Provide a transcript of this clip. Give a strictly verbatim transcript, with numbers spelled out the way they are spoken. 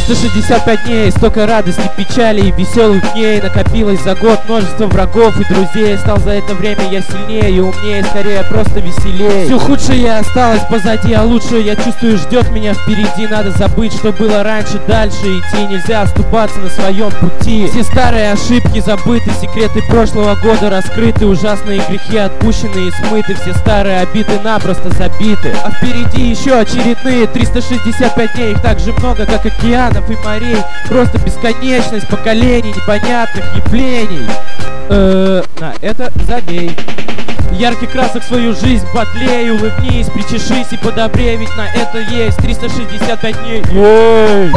триста шестьдесят пять дней, столько радости, печали и веселых дней. Накопилось за год множество врагов и друзей. Стал за это время я сильнее и умнее, скорее просто веселее. Все худшее осталось позади, а лучшее я чувствую ждет меня впереди. Надо забыть, что было раньше, дальше идти. Нельзя оступаться на своем пути. Все старые ошибки забыты, секреты прошлого года раскрыты, ужасные грехи отпущены и смыты, все старые обиды напросто забиты. А впереди еще очередные триста шестьдесят пять дней, их так же много, как океанов и морей. Просто бесконечность поколений, непонятных явлений. Э-э, на это забей. Ярких красок свою жизнь подлей, улыбнись, причешись и подобрей, ведь на это есть триста шестьдесят пять дней.